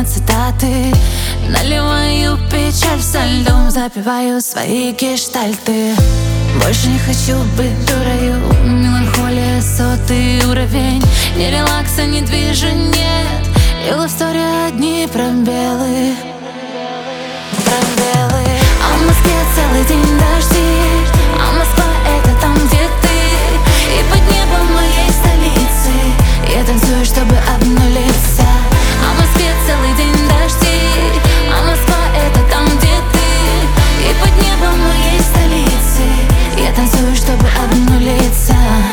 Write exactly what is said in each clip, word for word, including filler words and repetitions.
цитаты. Наливаю печаль со льдом, запиваю свои гештальты. Больше не хочу быть дурою, меланхолия сотый уровень. Ни релакса, ни движения, и в лавсторе одни пробелы. Пробелы. А в Москве целый день дожди, а Москва это там, где ты. И под небом моей столицы я танцую, чтобы обнулиться. А в Москве целый день дожди, а Москва это там, где ты. И под небом моей столицы я танцую, чтобы обнулиться.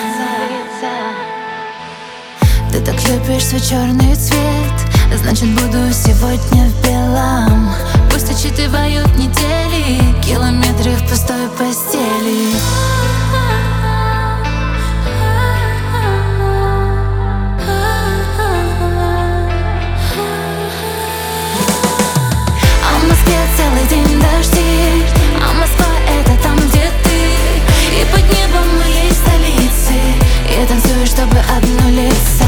Ты так любишь свой черный цвет, значит буду сегодня в белом. Пусть отчитывают недели, километры в пустой постели. А в Москве целый день дожди, а Москва это там, где ты. И под небом моей столицы я танцую, чтобы обнулиться.